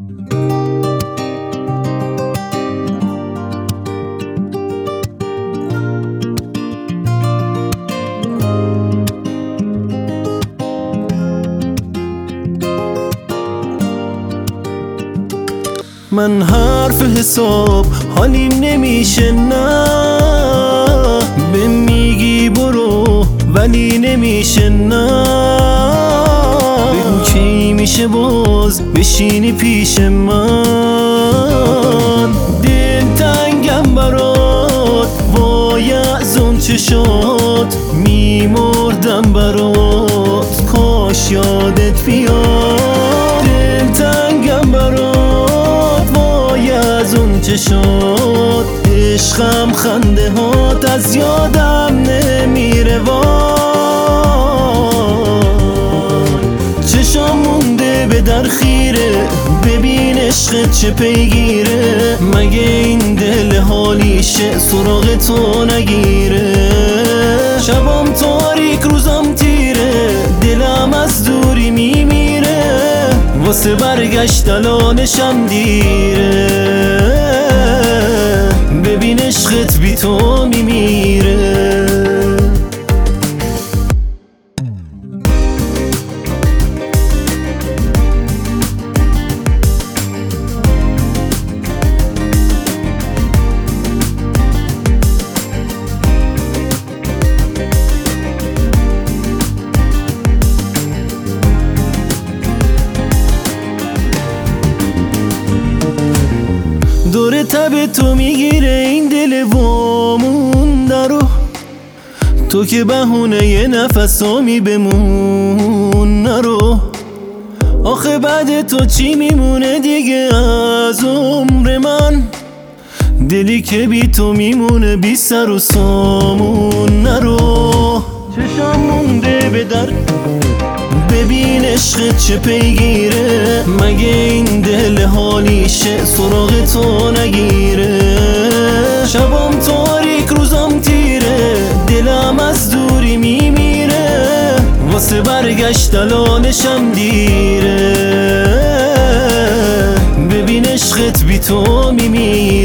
من حرف حساب حالیم نمیشه، نه به میگی برو ولی نمیشه، نه بگو کی میشه باز بشینی پیش من. دل تنگم برات وای از اون چشات، میمردم برات کاش یادت بیاد. دل تنگم برات وای از اون چشات، عشقم خنده هات از یادم نمیره وای. چشام مونده به در خیره، ببین عشقت چه پیگیره، مگه این دل حالیشه سراغ تو نگیره. شبام تاریک روزم تیره، دلم از دوری میمیره، واسه برگشت الانشم دیره، ببین عشقت بی تو میمیره. دور تب تو میگیره این دل وامونده رو، تو که بهونه یه نفسامی بمون نرو. آخه بعد تو چی میمونه دیگه از عمر من، دلی که بی تو میمونه بی سر و سامون نرو. چشم مونده به در، ببین عشقت چه پیگیره، مگه این دل حالیشه سراغ تو نگیره. شبام تاریک روزم تیره، دلم از دوری میمیره، واسه برگشت الانشم دیره، ببین عشقت بی تو میمیره.